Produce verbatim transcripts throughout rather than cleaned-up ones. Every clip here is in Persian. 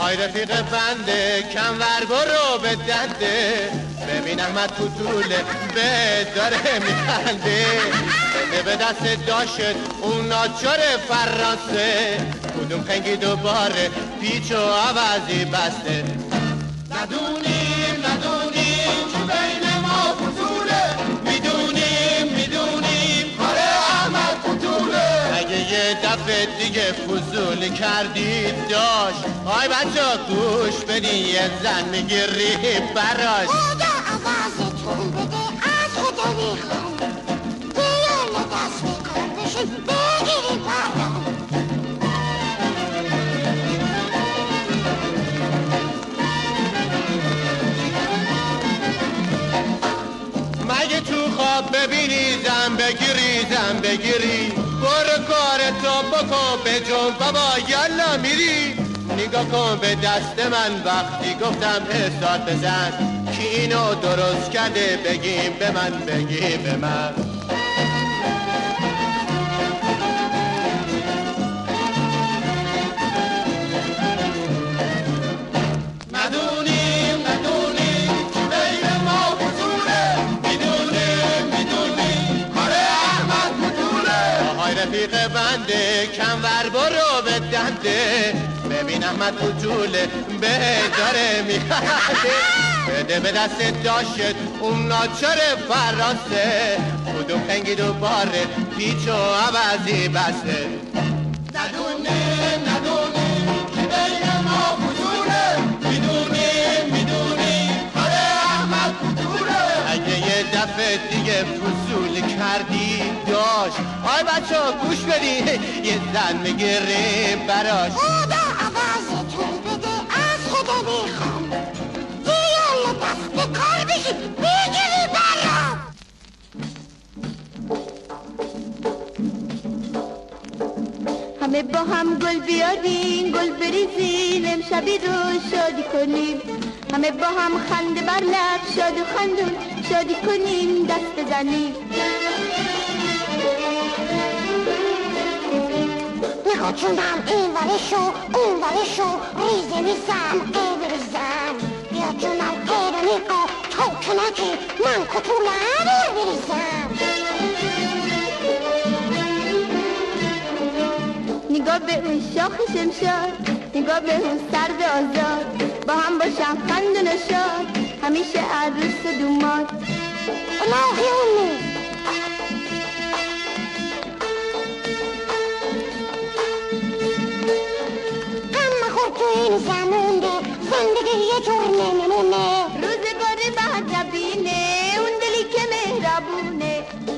آهای رفیق بنده کمور برو به دنده ببین احمد کوتوله به داره میخنده بده به دست داشت اون ناچار فرانسه کدوم خنگی دوباره پیچ و عوضی بسته ندونیم ندونیم چه بین ما فضوله میدونیم میدونیم کار احمد کوتوله اگه یه دفعه دیگه فضولی کردید داشت آی بچه گوش بدین یه زن میگیری براش خدا عوضتون بده از خدا میخوام بیالا دست بکن بشین بگیری برام مگه تو خواب ببینی زن بگیری زن بگیری برو کارتو بکن به جون بابا یالا میری نگاه کن به دست من وقتی گفتم حساب بزن کی اینو درست کرده بگیم به من بگیم به من ندونیم ندونیم چی بین ما فضوله میدونیم میدونیم کار احمد کوتوله آهای رفیق بنده کمور برو به دنده ببین احمد کوتوله به داره میخنده بده به دست داشت اون ناچار فرانسه کدوم خنگی دوباره پیچ و عوضی بسته ندونیم ندونیم که بین ما فضوله میدونیم میدونیم کار احمد کوتوله اگه یه دفعه دیگه فضولی کردی داشت آی بچه ها گوش بدین یه زن میگیریم براش خدا عوضتون بده از خدا میخوام بیالا دست به کار بشین بگیری برام همه با هم گل بیاریم گل بریزیم امشبی رو شادی کنیم همه با هم خنده بر لب شاد و خندون شادی کنیم دست بزنیم نگاه جونم این ورشو اون ورشو ریزه میزم ای بریزم بیا جونم غیر نگاه تو که نگی من کتوله رو بریزم نگاه به اون شاخ شمشاد نگاه به اون سرد آزاد با هم باشن خندون و شاد همیشه عروس و دوماد الهی اونی تو این زمونده زندگی یه جور نمیمونه روزگاری بهت نبینه اون دلی که مهربونه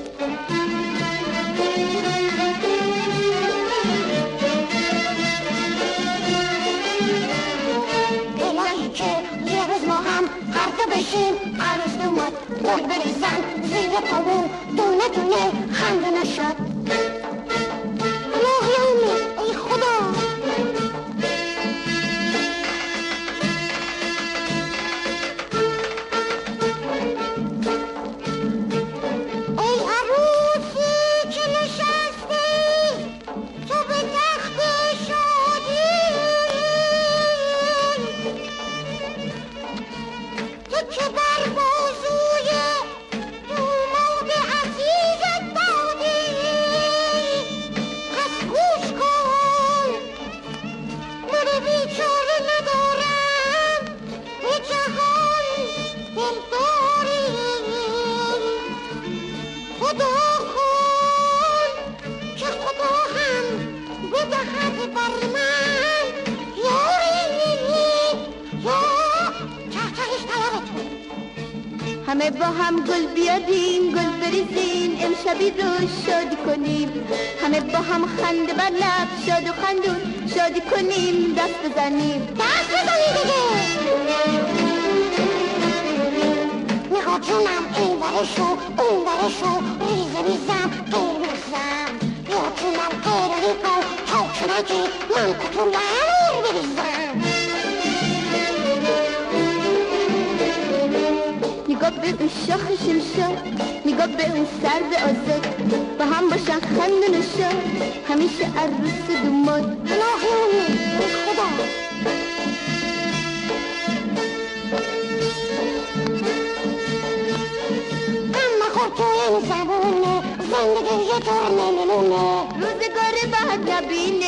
الهی که یه روز ما هم هر دو بشیم عروس دوماد گل بریزن زیر پامون دونه دونه خندونه شد الهی امی ای خدا همه با هم گل بیاریم گل بریزیم امشبی رو شادی کنیم همه با هم خنده بر لب شاد و خندون شادی کنیم دست بزنیم دست بزنیم دیگه نگاه جونم این ورشو اون ورشو ریزه ریزم غیر میزم یا جونم غیر ریکن تو که نگی من کتوله رو بریزم نگاه به اون شاخ شمشاد نگاه به اون سرد آزاد با هم باشن خندون و شاد همیشه عروس دوماد الهی اونی ای خدا نمونه روزگار بعد نبینه